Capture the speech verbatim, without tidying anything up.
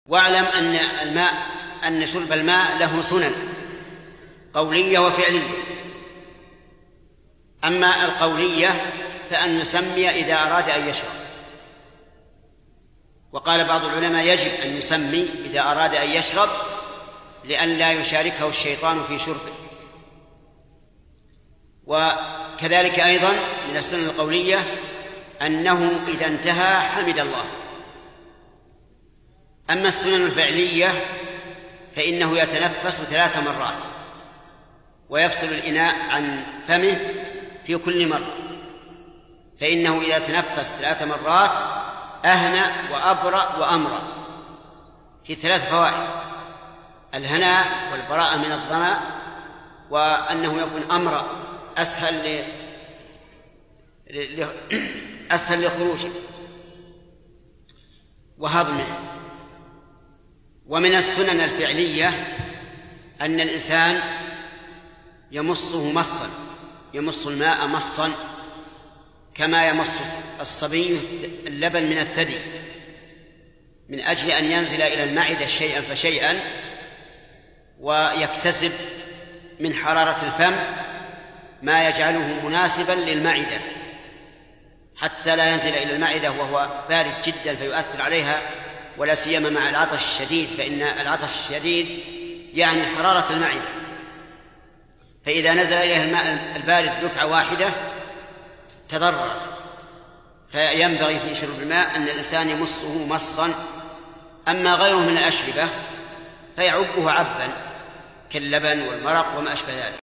واعلم أن الماء أن شرب الماء له سنن قولية وفعلية. أما القولية فأن يسمي إذا أراد أن يشرب، وقال بعض العلماء يجب أن يسمي إذا أراد أن يشرب لئلا يشاركه الشيطان في شربه. وكذلك أيضا من السنن القولية أنه إذا انتهى حمد الله. أما السنن الفعلية فإنه يتنفس ثلاث مرات ويفصل الإناء عن فمه في كل مرة، فإنه إذا تنفس ثلاث مرات أهنأ وأبرأ وأمرأ في ثلاث فوائد: الهناء والبراءة من الظمأ، وأنه يكون أمرأ أسهل ل... أسهل لخروجه وهضمه. ومن السنن الفعلية أن الإنسان يمصه مصا، يمص الماء مصا كما يمص الصبي اللبن من الثدي، من أجل أن ينزل إلى المعدة شيئا فشيئا ويكتسب من حرارة الفم ما يجعله مناسبا للمعدة، حتى لا ينزل إلى المعدة وهو بارد جدا فيؤثر عليها، ولا سيما مع العطش الشديد، فإن العطش الشديد يعني حرارة المعدة، فإذا نزل إليها الماء البارد دفعة واحدة تضرر. فينبغي في شرب الماء أن الإنسان يمصه مصا. أما غيره من الأشربة فيعبه عبا كاللبن والمرق وما أشبه ذلك.